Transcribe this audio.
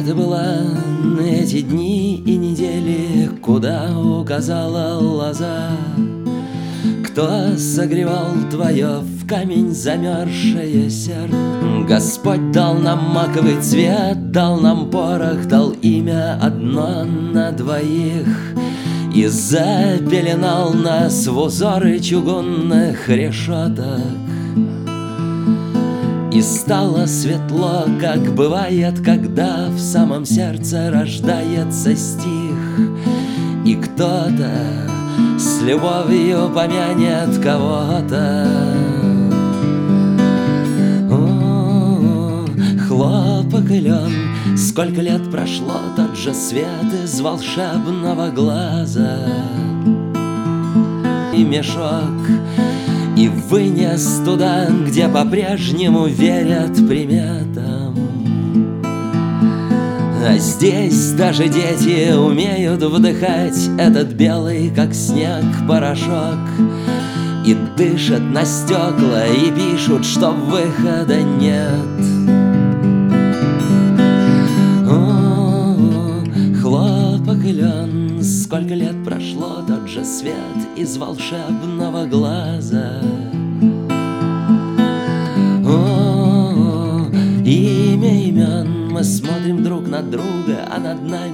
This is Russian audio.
ты была эти дни и недели, куда указала лоза? Кто согревал твое в камень замерзшее сердце? Господь дал нам маковый цвет, дал нам порох, дал имя одно на двоих и запеленал нас в узоры чугунных решеток. И стало светло, как бывает, когда в самом сердце рождается стих, и кто-то с любовью помянет кого-то. О, хлопок и лен, сколько лет прошло, тот же свет из волшебного глаза. И мешок и вынес туда, где по-прежнему верят приметам. А здесь даже дети умеют вдыхать этот белый, как снег, порошок, и дышат на стекла, и пишут, что выхода нет. О, хлопок и лен, сколько лет прошло, тот же свет из волшебного глаза. О, имя имен, мы смотрим друг на друга, а над нами